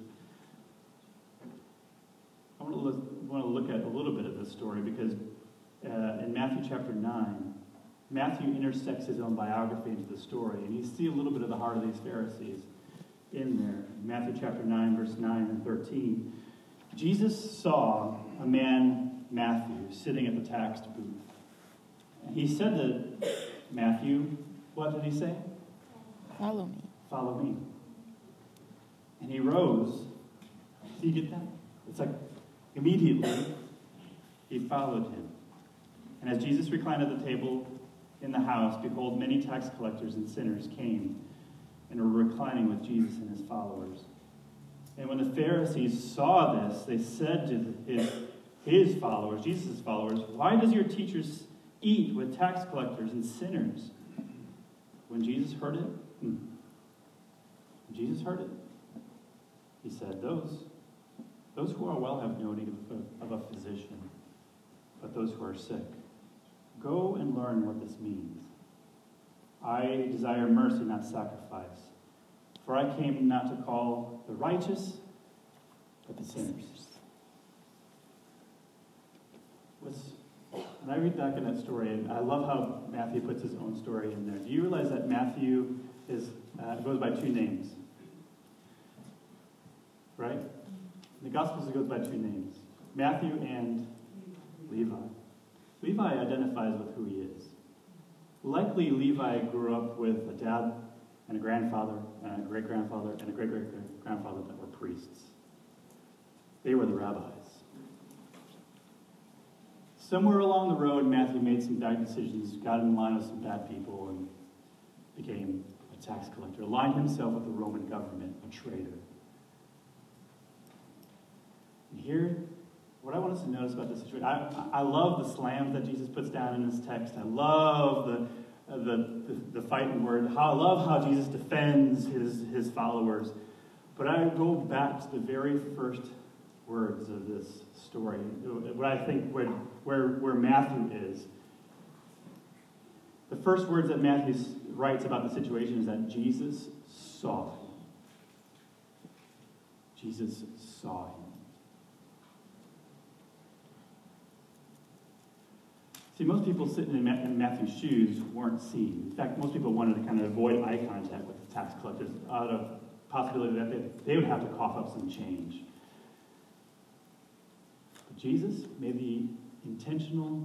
I want to look, want to look at a little bit of this story because uh, in Matthew chapter nine, Matthew intersects his own biography into the story, and you see a little bit of the heart of these Pharisees in there. Matthew chapter nine, verse nine and thirteen. Jesus saw a man, Matthew, sitting at the tax booth. And he said to Matthew, what did he say? Follow me. Follow me. And he rose. Do you get that? It's like immediately he followed him. And as Jesus reclined at the table in the house, behold, many tax collectors and sinners came and were reclining with Jesus and his followers. And when the Pharisees saw this, they said to his, his followers, Jesus' followers, why does your teachers eat with tax collectors and sinners? When Jesus heard it, hmm, when Jesus heard it, he said, those, those who are well have no need of a, of a physician, but those who are sick. Go and learn what this means. I desire mercy, not sacrifice. For I came not to call the righteous, but the sinners. What's, when I read back in that story, and I love how Matthew puts his own story in there. Do you realize that Matthew is uh, goes by two names? Right? In the Gospels, it goes by two names. Matthew and Levi. Levi identifies with who he is. Likely, Levi grew up with a dad and a grandfather and a great-grandfather and a great-great-grandfather that were priests. They were the rabbis. Somewhere along the road, Matthew made some bad decisions, got in line with some bad people, and became a tax collector. Aligned himself with the Roman government, a traitor. here, what I want us to notice about this situation, I, I love the slams that Jesus puts down in this text. I love the uh, the, the, the fighting word. How, I love how Jesus defends his, his followers. But I go back to the very first words of this story, what I think where, where, where Matthew is. The first words that Matthew writes about the situation is that Jesus saw him. Jesus saw him. See, most people sitting in Matthew's shoes weren't seen. In fact, most people wanted to kind of avoid eye contact with the tax collectors out of possibility that they, they would have to cough up some change. But Jesus made the intentional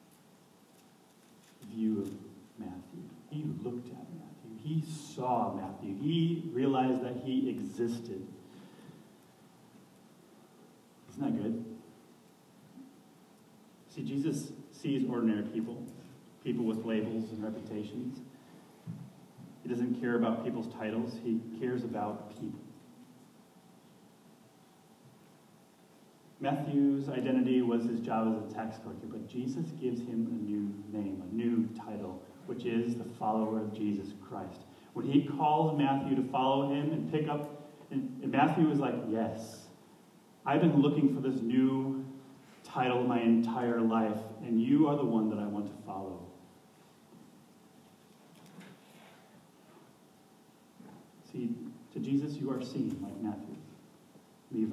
view of Matthew. He looked at Matthew. He saw Matthew. He realized that he existed. Isn't that good? See, Jesus sees ordinary people, people with labels and reputations. He doesn't care about people's titles. He cares about people. Matthew's identity was his job as a tax collector, but Jesus gives him a new name, a new title, which is the follower of Jesus Christ. When he calls Matthew to follow him and pick up, and, and Matthew is like, yes, I've been looking for this new title my entire life, and you are the one that I want to follow. See, to Jesus you are seen like Matthew, Levi.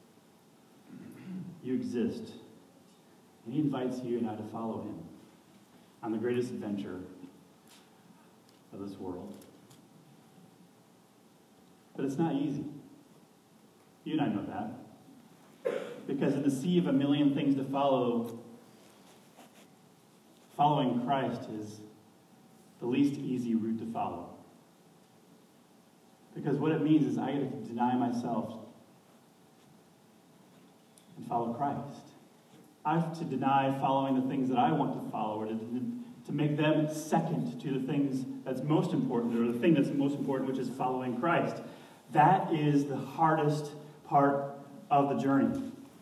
You exist, and he invites you and I to follow him on the greatest adventure of this world. But it's not easy. You and I know that. Because in the sea of a million things to follow, following Christ is the least easy route to follow. Because what it means is I get to deny myself and follow Christ. I have to deny following the things that I want to follow, or to, to make them second to the things that's most important, or the thing that's most important, which is following Christ. That is the hardest part of the journey.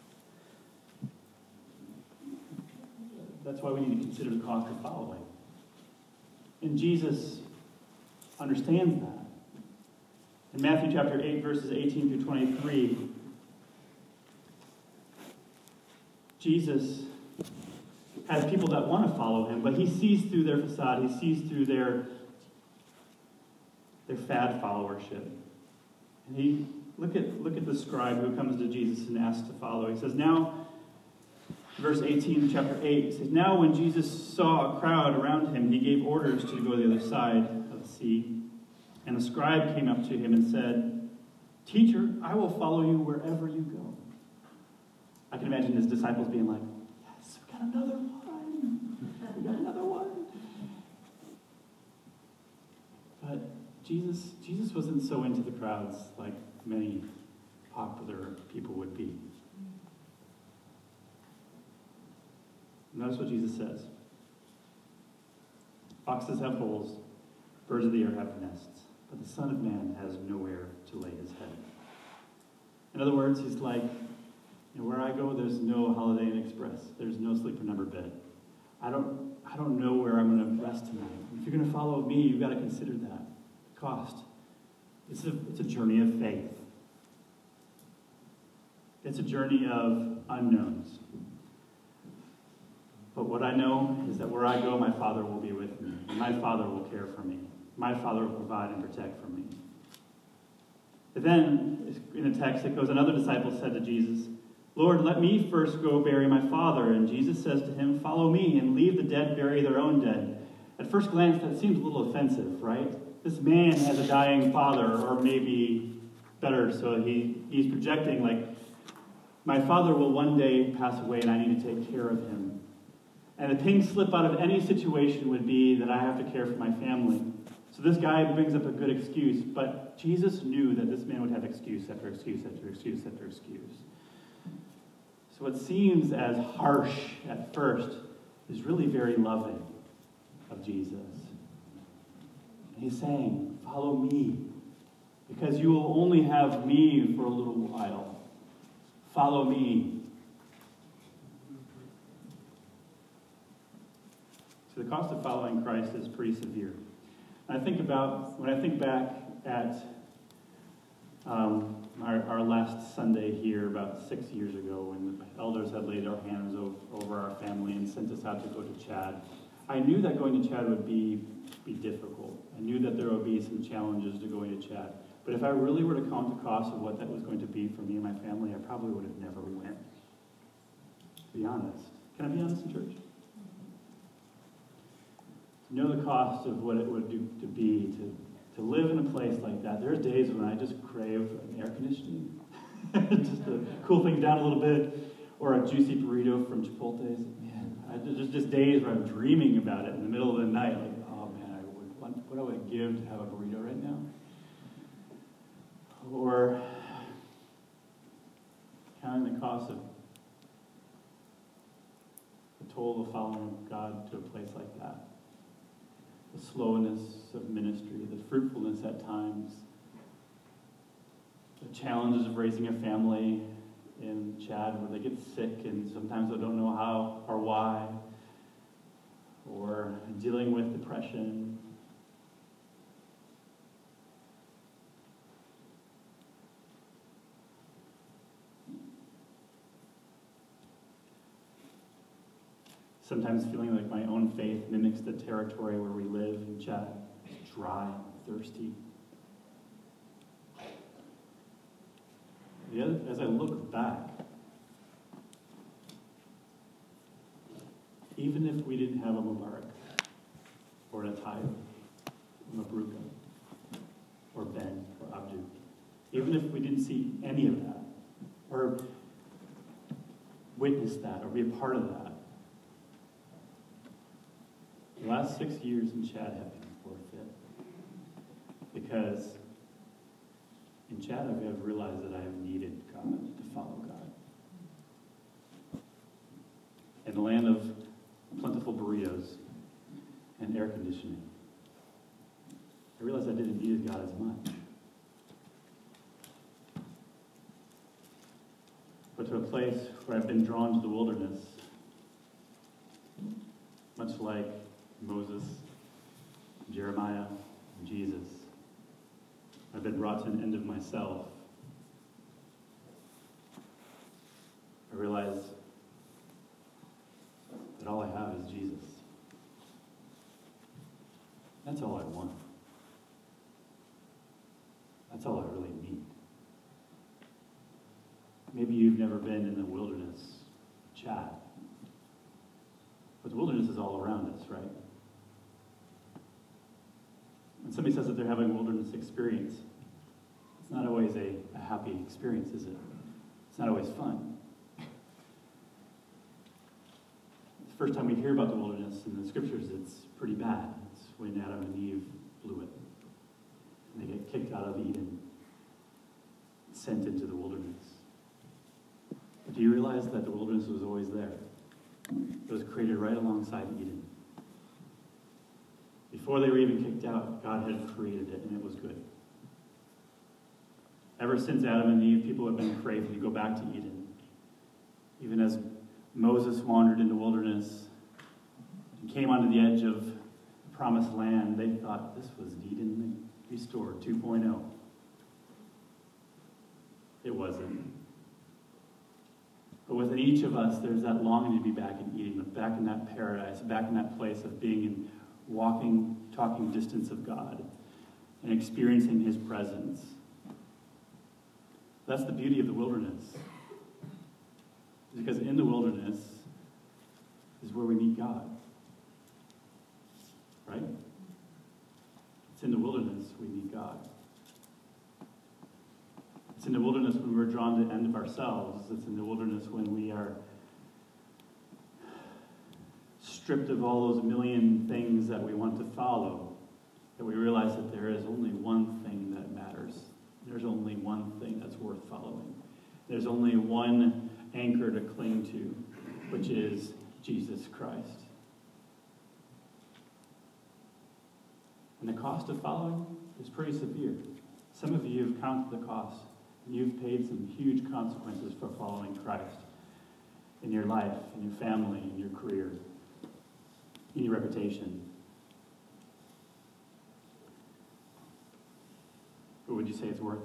That's why we need to consider the cost of following. And Jesus understands that. In Matthew chapter eight, verses eighteen through twenty-three, Jesus has people that want to follow him, but he sees through their facade, he sees through their, their fad followership. And he look at look at the scribe who comes to Jesus and asks to follow. He says, now, verse eighteen, chapter eight, it says, now when Jesus saw a crowd around him, he gave orders to go to the other side of the sea. And the scribe came up to him and said, teacher, I will follow you wherever you go. I can imagine his disciples being like, yes, we got another one. We got another one. But Jesus, Jesus wasn't so into the crowds like many popular people would be. Notice what Jesus says. Foxes have holes, birds of the air have nests, but the Son of Man has nowhere to lay his head. In other words, he's like, you know, where I go, there's no Holiday Inn Express. There's no sleeper number bed. I don't, I don't know where I'm going to rest tonight. If you're going to follow me, you've got to consider that cost. It's a, it's a journey of faith. It's a journey of unknowns. But what I know is that where I go, my Father will be with me. And my Father will care for me. My Father will provide and protect for me. But then, in the text, it goes, another disciple said to Jesus, Lord, let me first go bury my father. And Jesus says to him, follow me and leave the dead bury their own dead. At first glance, that seems a little offensive, right? This man has a dying father, or maybe better, so he, he's projecting like, my father will one day pass away and I need to take care of him. And the pink slip out of any situation would be that I have to care for my family. So this guy brings up a good excuse, but Jesus knew that this man would have excuse after excuse after excuse after excuse. So what seems as harsh at first is really very loving of Jesus. And he's saying, follow me, because you will only have me for a little while. Follow me. So the cost of following Christ is pretty severe. I think about, when I think back at um, our, our last Sunday here about six years ago when the elders had laid our hands over, over our family and sent us out to go to Chad, I knew that going to Chad would be, be difficult. I knew that there would be some challenges to going to Chad. But if I really were to count the cost of what that was going to be for me and my family, I probably would have never went. To be honest. Can I be honest in church? To know the cost of what it would do to be, to, to live in a place like that. There's days when I just crave an air conditioning. Just to cool things down a little bit. Or a juicy burrito from Chipotle's. Man, I, there's just days where I'm dreaming about it in the middle of the night. Like, oh man, I would, what, what I would give to have a burrito right now. Or counting the cost of the toll of following God to a place like that. The slowness of ministry, the fruitfulness at times, the challenges of raising a family in Chad where they get sick and sometimes they don't know how or why, or dealing with depression. Sometimes feeling like my own faith mimics the territory where we live in Chad. It's dry and thirsty. The other, as I look back, even if we didn't have a Mubarak, or a Tayyip, or Mabruka, or Ben, or Abdu, even if we didn't see any of that, or witness that, or be a part of that, the last six years in Chad have been worth it. Because in Chad, I have realized that I have needed God to follow God. In the land of plentiful burritos and air conditioning, I realized I didn't need God as much. But to a place where I've been drawn to the wilderness, much like Moses, Jeremiah, and Jesus. I've been brought to an end of myself. I realize that all I have is Jesus. That's all I want. That's all I really need. Maybe you've never been in the wilderness, Chad. But the wilderness is all around us, right? When somebody says that they're having a wilderness experience, it's not always a, a happy experience, is it? It's not always fun. The first time we hear about the wilderness in the scriptures, it's pretty bad. It's when Adam and Eve blew it. And they get kicked out of Eden, sent into the wilderness. But do you realize that the wilderness was always there? It was created right alongside Eden. Before they were even kicked out, God had created it, and it was good. Ever since Adam and Eve, people have been craving to go back to Eden. Even as Moses wandered in the wilderness and came onto the edge of the promised land, they thought this was Eden restored two point oh. It wasn't. But within each of us, there's that longing to be back in Eden, back in that paradise, back in that place of being in walking, talking distance of God and experiencing His presence. That's the beauty of the wilderness. Because in the wilderness is where we meet God. Right? It's in the wilderness we meet God. It's in the wilderness when we're drawn to the end of ourselves. It's in the wilderness when we are stripped of all those million things that we want to follow, that we realize that there is only one thing that matters. There's only one thing that's worth following. There's only one anchor to cling to, which is Jesus Christ. And the cost of following is pretty severe. Some of you have counted the cost. You've paid some huge consequences for following Christ in your life, in your family, in your career, in your reputation. But would you say it's worth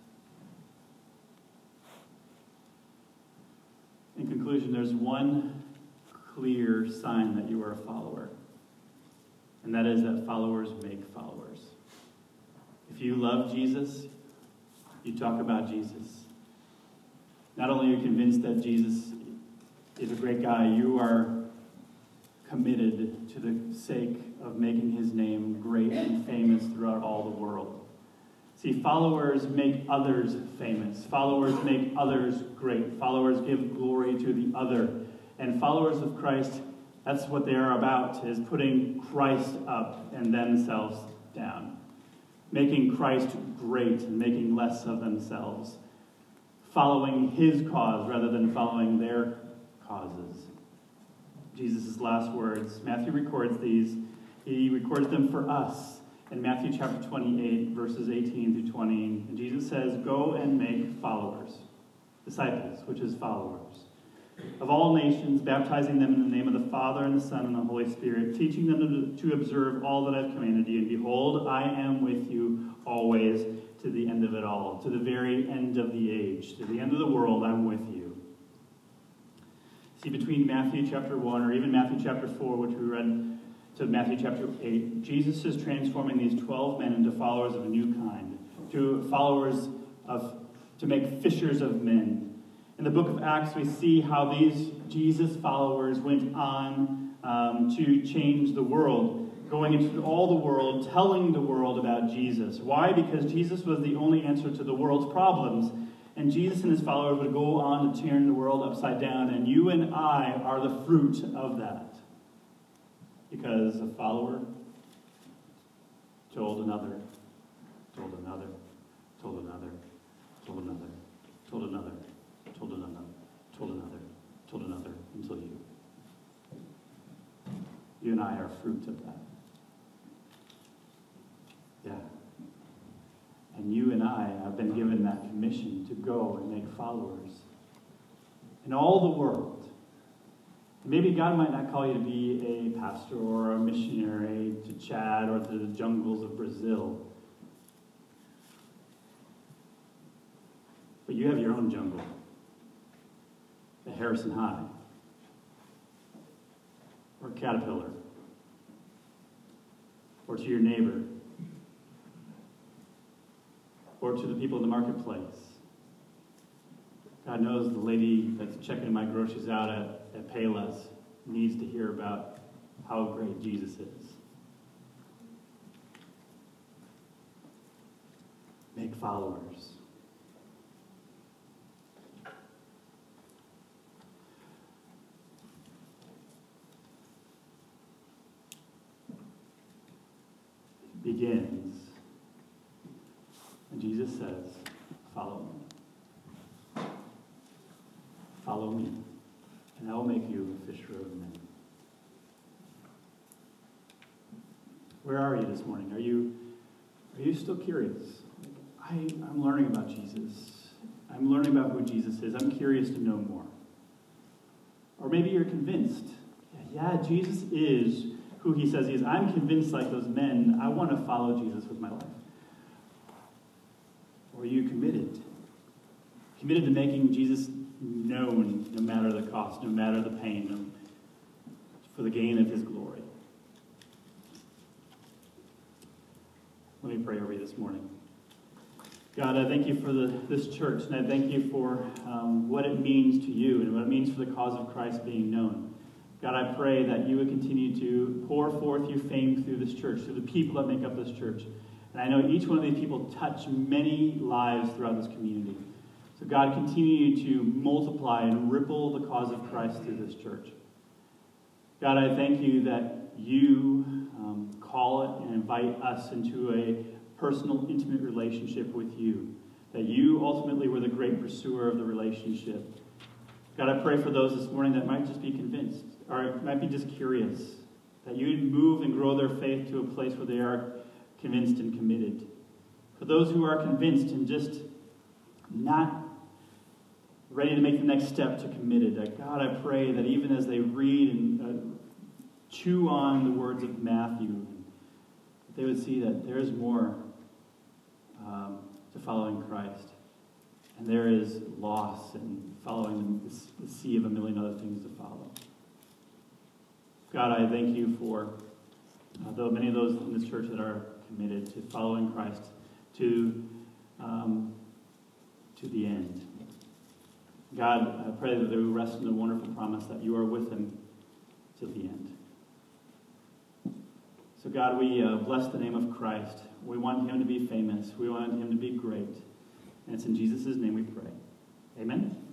it? In conclusion, there's one clear sign that you are a follower, and that is that followers make followers. If you love Jesus, you talk about Jesus. Not only are you convinced that Jesus is a great guy, you are committed to the sake of making his name great and famous throughout all the world. See, followers make others famous. Followers make others great. Followers give glory to the other. And followers of Christ, that's what they are about, is putting Christ up and themselves down. Making Christ great and making less of themselves. Following his cause rather than following their causes. Jesus' last words, Matthew records these. He records them for us in Matthew chapter twenty-eight, verses eighteen through twenty. And Jesus says, "Go and make followers," disciples, which is followers, "of all nations, baptizing them in the name of the Father and the Son and the Holy Spirit, teaching them to, to observe all that I've commanded you. And behold, I am with you always to the end of it all," to the very end of the age, to the end of the world, I'm with you. See, between Matthew chapter one, or even Matthew chapter four, which we read, to Matthew chapter eight, Jesus is transforming these twelve men into followers of a new kind, to followers of, to make fishers of men. In the book of Acts, we see how these Jesus followers went on um, to change the world, going into all the world, telling the world about Jesus. Why? Because Jesus was the only answer to the world's problems. And Jesus and his followers would go on to turn the world upside down. And you and I are the fruit of that. Because a follower told another, told another, told another, told another, told another, told another, told another, told another, until you. You and I are fruit of that. Yeah. And you and I have been given that commission to go and make followers in all the world. Maybe God might not call you to be a pastor or a missionary to Chad or to the jungles of Brazil. But you have your own jungle. At Harrison High. Or Caterpillar. Or to your neighbor. Or to the people in the marketplace. God knows the lady that's checking my groceries out at, at Payless needs to hear about how great Jesus is. Make followers. It begins. And Jesus says, "Follow me. Follow me, and I will make you a fisher of men." Where are you this morning? Are you, are you still curious? I, I'm learning about Jesus. I'm learning about who Jesus is. I'm curious to know more. Or maybe you're convinced. Yeah, yeah, Jesus is who he says he is. I'm convinced like those men. I want to follow Jesus with my life. Or are you committed? Committed to making Jesus known no matter the cost, no matter the pain, no, for the gain of his glory. Let me pray over you this morning. God, I thank you for the, this church, and I thank you for um, what it means to you and what it means for the cause of Christ being known. God, I pray that you would continue to pour forth your fame through this church, through the people that make up this church. And I know each one of these people touch many lives throughout this community. So God, continue to multiply and ripple the cause of Christ through this church. God, I thank you that you um, call it and invite us into a personal, intimate relationship with you. That you ultimately were the great pursuer of the relationship. God, I pray for those this morning that might just be convinced, or might be just curious. That you would move and grow their faith to a place where they are convinced and committed. For those who are convinced and just not ready to make the next step to committed. That God, I pray that even as they read and uh, chew on the words of Matthew, that they would see that there is more um, to following Christ. And there is loss in following the, the sea of a million other things to follow. God, I thank you for uh, though many of those in this church that are committed to following Christ to um, to the end. God, I pray that they will rest in the wonderful promise that you are with them to the end. So God, we uh, bless the name of Christ. We want him to be famous. We want him to be great. And it's in Jesus' name we pray. Amen.